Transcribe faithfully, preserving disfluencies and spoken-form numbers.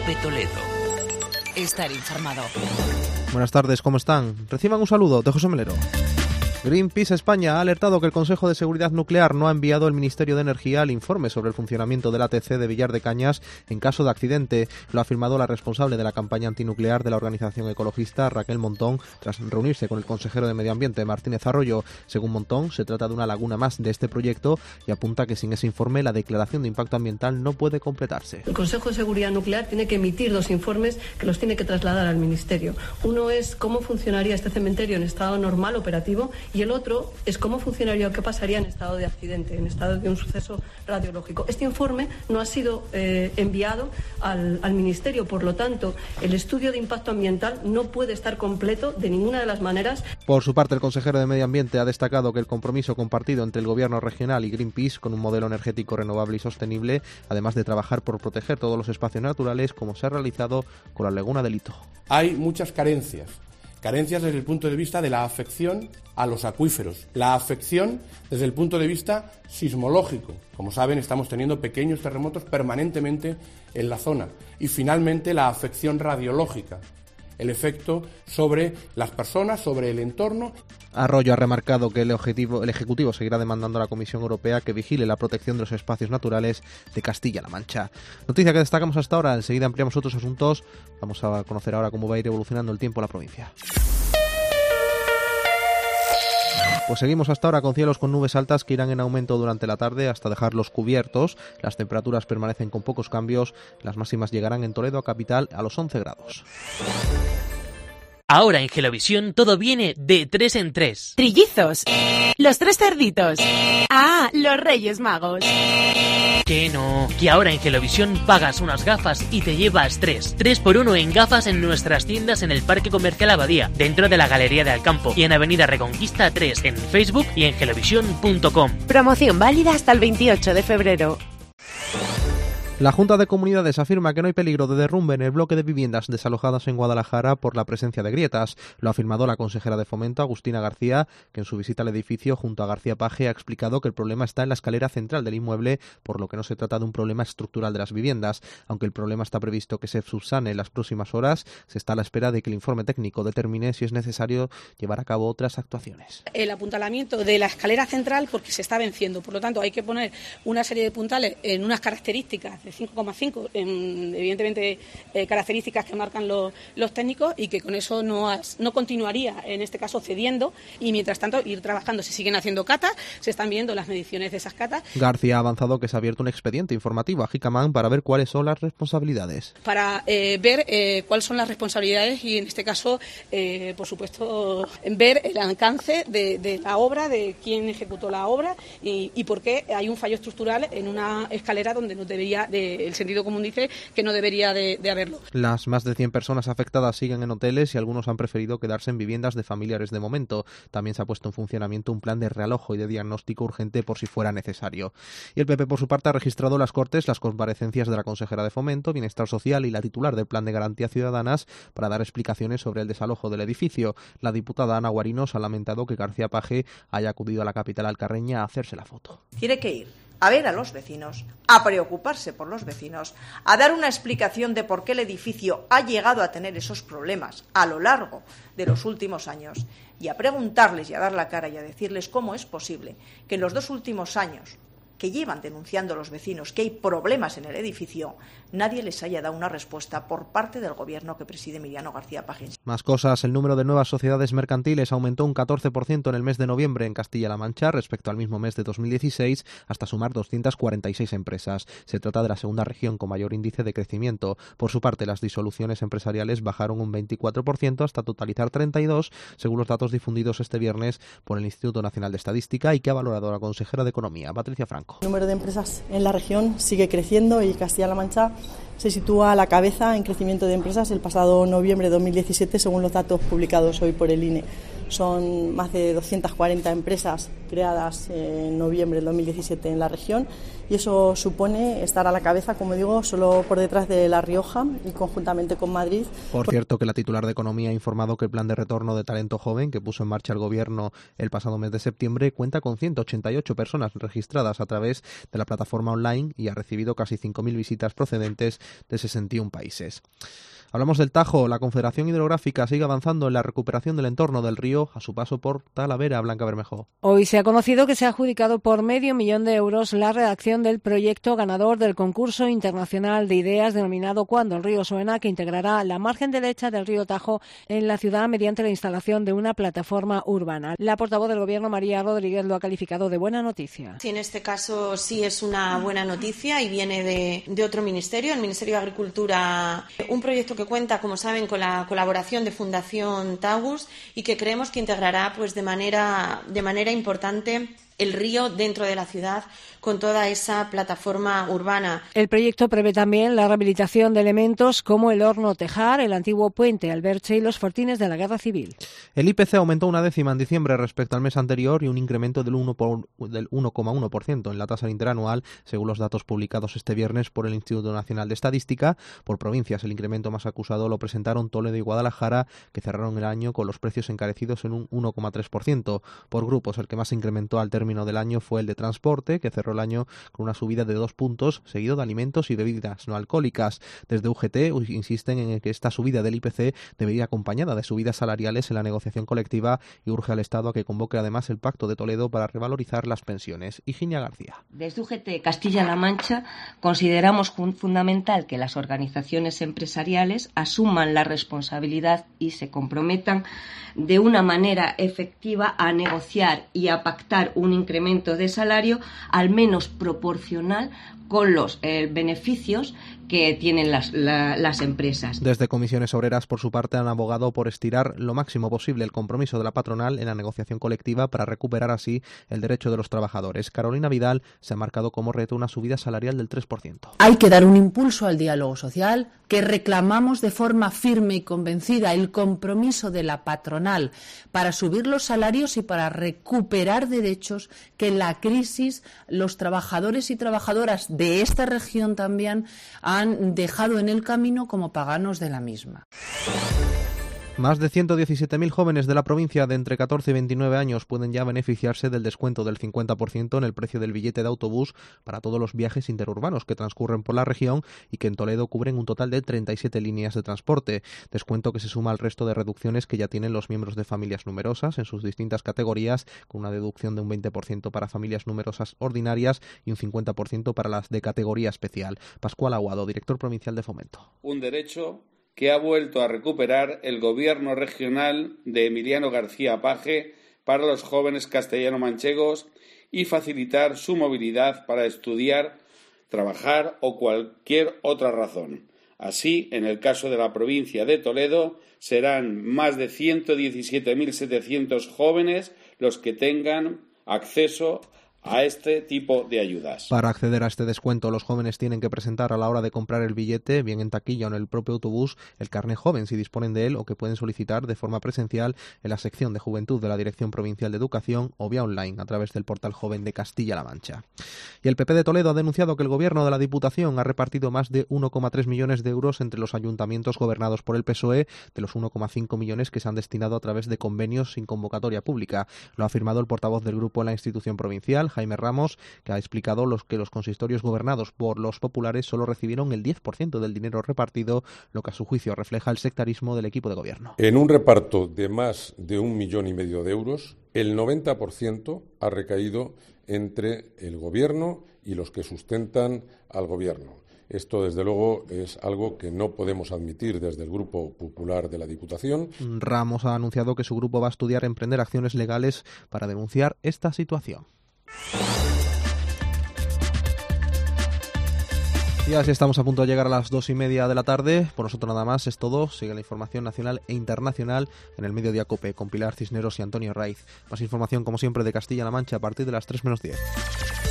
Cope Toledo. Estar informado. Buenas tardes, ¿cómo están? Reciban un saludo de José Melero. Greenpeace España ha alertado que el Consejo de Seguridad Nuclear no ha enviado al Ministerio de Energía el informe sobre el funcionamiento del A T C de Villar de Cañas en caso de accidente. Lo ha afirmado la responsable de la campaña antinuclear de la organización ecologista, Raquel Montón, tras reunirse con el consejero de Medio Ambiente, Martínez Arroyo. Según Montón, se trata de una laguna más de este proyecto y apunta que sin ese informe la declaración de impacto ambiental no puede completarse. El Consejo de Seguridad Nuclear tiene que emitir dos informes que los tiene que trasladar al Ministerio. Uno es cómo funcionaría este cementerio en estado normal, operativo, y el otro es cómo funcionaría o qué pasaría en estado de accidente, en estado de un suceso radiológico. Este informe no ha sido eh, enviado al, al Ministerio, por lo tanto, el estudio de impacto ambiental no puede estar completo de ninguna de las maneras. Por su parte, el consejero de Medio Ambiente ha destacado que el compromiso compartido entre el Gobierno regional y Greenpeace con un modelo energético renovable y sostenible, además de trabajar por proteger todos los espacios naturales, como se ha realizado con la Laguna del Hito. Hay muchas carencias. Carencias desde el punto de vista de la afección a los acuíferos, la afección desde el punto de vista sismológico. Como saben, estamos teniendo pequeños terremotos permanentemente en la zona. Y finalmente la afección radiológica, el efecto sobre las personas, sobre el entorno. Arroyo ha remarcado que el, objetivo, el Ejecutivo seguirá demandando a la Comisión Europea que vigile la protección de los espacios naturales de Castilla-La Mancha. Noticia que destacamos hasta ahora, enseguida ampliamos otros asuntos. Vamos a conocer ahora cómo va a ir evolucionando el tiempo en la provincia. Pues seguimos hasta ahora con cielos con nubes altas que irán en aumento durante la tarde hasta dejarlos cubiertos. Las temperaturas permanecen con pocos cambios. Las máximas llegarán en Toledo, capital, a los once grados. Ahora en Gelovisión todo viene de tres en tres. Trillizos. Los tres cerditos. Ah, los Reyes Magos. Que no, que ahora en Gelovisión pagas unas gafas y te llevas tres. Tres por uno en gafas en nuestras tiendas en el Parque Comercial Abadía, dentro de la Galería de Alcampo y en Avenida Reconquista tres en Facebook y en gelovisión punto com. Promoción válida hasta el veintiocho de febrero. La Junta de Comunidades afirma que no hay peligro de derrumbe en el bloque de viviendas desalojadas en Guadalajara por la presencia de grietas. Lo ha afirmado la consejera de Fomento, Agustina García, que en su visita al edificio junto a García Paje ha explicado que el problema está en la escalera central del inmueble, por lo que no se trata de un problema estructural de las viviendas. Aunque el problema está previsto que se subsane en las próximas horas, se está a la espera de que el informe técnico determine si es necesario llevar a cabo otras actuaciones. El apuntalamiento de la escalera central porque se está venciendo, por lo tanto hay que poner una serie de puntales en unas características de cinco coma cinco, evidentemente eh, características que marcan los, los técnicos y que con eso no, has, no continuaría, en este caso cediendo, y mientras tanto ir trabajando. Se siguen haciendo catas, se están viendo las mediciones de esas catas. García ha avanzado que se ha abierto un expediente informativo a Jicamán para ver cuáles son las responsabilidades. Para eh, ver eh, cuáles son las responsabilidades y en este caso, eh, por supuesto, ver el alcance de, de la obra, de quién ejecutó la obra y, y por qué hay un fallo estructural en una escalera donde no debería de... El sentido común dice que no debería de, de haberlo. Las más de cien personas afectadas siguen en hoteles y algunos han preferido quedarse en viviendas de familiares de momento. También se ha puesto en funcionamiento un plan de realojo y de diagnóstico urgente por si fuera necesario. Y el P P, por su parte, ha registrado en las Cortes las comparecencias de la consejera de Fomento, Bienestar Social y la titular del Plan de Garantías Ciudadanas para dar explicaciones sobre el desalojo del edificio. La diputada Ana Guarinos ha lamentado que García Paje haya acudido a la capital alcarreña a hacerse la foto. Tiene que ir a ver a los vecinos, a preocuparse por los vecinos, a dar una explicación de por qué el edificio ha llegado a tener esos problemas a lo largo de los últimos años y a preguntarles y a dar la cara y a decirles cómo es posible que en los dos últimos años que llevan denunciando los vecinos que hay problemas en el edificio, nadie les haya dado una respuesta por parte del gobierno que preside Emiliano García Paje. Más cosas, el número de nuevas sociedades mercantiles aumentó un catorce por ciento en el mes de noviembre en Castilla-La Mancha respecto al mismo mes de dos mil dieciséis, hasta sumar doscientas cuarenta y seis empresas. Se trata de la segunda región con mayor índice de crecimiento. Por su parte, las disoluciones empresariales bajaron un veinticuatro por ciento hasta totalizar treinta y dos, según los datos difundidos este viernes por el Instituto Nacional de Estadística y que ha valorado la consejera de Economía, Patricia Franco. El número de empresas en la región sigue creciendo y Castilla-La Mancha se sitúa a la cabeza en crecimiento de empresas el pasado noviembre de dos mil diecisiete, según los datos publicados hoy por el I N E. Son más de doscientas cuarenta empresas creadas en noviembre del dos mil diecisiete en la región y eso supone estar a la cabeza, como digo, solo por detrás de La Rioja y conjuntamente con Madrid. Por cierto, que la titular de Economía ha informado que el plan de retorno de talento joven que puso en marcha el Gobierno el pasado mes de septiembre cuenta con ciento ochenta y ocho personas registradas a través de la plataforma online y ha recibido casi cinco mil visitas procedentes de sesenta y uno países. Hablamos del Tajo. La Confederación Hidrográfica sigue avanzando en la recuperación del entorno del río a su paso por Talavera. Blanca Bermejo. Hoy se ha conocido que se ha adjudicado por medio millón de euros la redacción del proyecto ganador del concurso internacional de ideas denominado Cuando el río suena, que integrará la margen derecha del río Tajo en la ciudad mediante la instalación de una plataforma urbana. La portavoz del Gobierno, María Rodríguez, lo ha calificado de buena noticia. Sí, en este caso sí es una buena noticia y viene de, de otro ministerio, el Ministerio de Agricultura. Un proyecto que que cuenta, como saben, con la colaboración de Fundación Tagus y que creemos que integrará pues de manera de manera importante el río dentro de la ciudad con toda esa plataforma urbana. El proyecto prevé también la rehabilitación de elementos como el horno Tejar, el antiguo puente Alberche y los fortines de la Guerra Civil. El I P C aumentó una décima en diciembre respecto al mes anterior y un incremento del uno coma uno por ciento en la tasa interanual, según los datos publicados este viernes por el Instituto Nacional de Estadística. Por provincias, el incremento más acusado lo presentaron Toledo y Guadalajara, que cerraron el año con los precios encarecidos en un uno coma tres por ciento. Por grupos, el que más se incrementó al término del año fue el de transporte, que cerró el año con una subida de dos puntos, seguido de alimentos y bebidas no alcohólicas. Desde U G T insisten en que esta subida del I P C debería ir acompañada de subidas salariales en la negociación colectiva y urge al Estado a que convoque además el Pacto de Toledo para revalorizar las pensiones. Higinia García. Desde U G T Castilla-La Mancha consideramos fundamental que las organizaciones empresariales asuman la responsabilidad y se comprometan de una manera efectiva a negociar y a pactar un incremento de salario al menos proporcional con los eh, beneficios que tienen las, la, las empresas. Desde Comisiones Obreras, por su parte, han abogado por estirar lo máximo posible el compromiso de la patronal en la negociación colectiva para recuperar así el derecho de los trabajadores. Carolina Vidal se ha marcado como reto una subida salarial del tres por ciento. Hay que dar un impulso al diálogo social, que reclamamos de forma firme y convencida el compromiso de la patronal para subir los salarios y para recuperar derechos que en la crisis los trabajadores y trabajadoras de esta región también han dejado en el camino como paganos de la misma. Más de ciento diecisiete mil jóvenes de la provincia de entre catorce y veintinueve años pueden ya beneficiarse del descuento del cincuenta por ciento en el precio del billete de autobús para todos los viajes interurbanos que transcurren por la región y que en Toledo cubren un total de treinta y siete líneas de transporte. Descuento que se suma al resto de reducciones que ya tienen los miembros de familias numerosas en sus distintas categorías, con una deducción de un veinte por ciento para familias numerosas ordinarias y un cincuenta por ciento para las de categoría especial. Pascual Aguado, director provincial de Fomento. Un derecho que ha vuelto a recuperar el gobierno regional de Emiliano García Paje para los jóvenes castellano-manchegos y facilitar su movilidad para estudiar, trabajar o cualquier otra razón. Así, en el caso de la provincia de Toledo, serán más de ciento diecisiete mil setecientos jóvenes los que tengan acceso a este tipo de ayudas. Para acceder a este descuento, los jóvenes tienen que presentar a la hora de comprar el billete, bien en taquilla o en el propio autobús, el carné joven si disponen de él, o que pueden solicitar de forma presencial en la sección de Juventud de la Dirección Provincial de Educación o vía online a través del portal Joven de Castilla-La Mancha. Y el P P de Toledo ha denunciado que el Gobierno de la Diputación ha repartido más de uno coma tres millones de euros entre los ayuntamientos gobernados por el P S O E de los uno coma cinco millones que se han destinado a través de convenios sin convocatoria pública. Lo ha afirmado el portavoz del grupo en la institución provincial, Jaime Ramos, que ha explicado los que los consistorios gobernados por los populares solo recibieron el diez por ciento del dinero repartido, lo que a su juicio refleja el sectarismo del equipo de gobierno. En un reparto de más de un millón y medio de euros, el noventa por ciento ha recaído entre el gobierno y los que sustentan al gobierno. Esto, desde luego, es algo que no podemos admitir desde el Grupo Popular de la Diputación. Ramos ha anunciado que su grupo va a estudiar emprender acciones legales para denunciar esta situación. Y así estamos a punto de llegar a las dos y media de la tarde. Por nosotros nada más, es todo. Sigue la información nacional e internacional en el Mediodía COPE con Pilar Cisneros y Antonio Raiz. Más información, como siempre, de Castilla-La Mancha a partir de las tres menos diez.